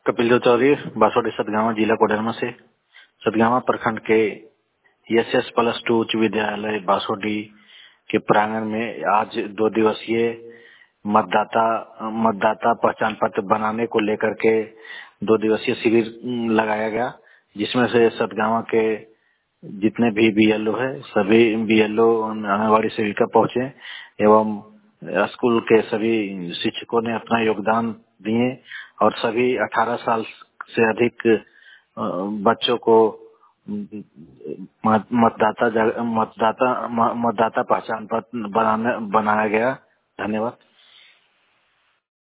कपिल देव चौधरी, बासवाड़ी सतगावा, जिला कोडरमा से। सतगावा प्रखंड के SS+2 उच्च विद्यालय बासवाड़ी के प्रांगण में आज 2 दिवसीय मतदाता मतदाता पहचान पत्र बनाने को लेकर के 2 दिवसीय शिविर लगाया गया, जिसमें से सतगावा के जितने भी BLO है सभी BLO आंगनबाड़ी सेविका पहुंचे एवं स्कूल के सभी शिक्षकों ने अपना योगदान दिए और सभी 18 साल से अधिक बच्चों को मतदाता मतदाता मतदाता पहचान पत्र बनाया गया। धन्यवाद।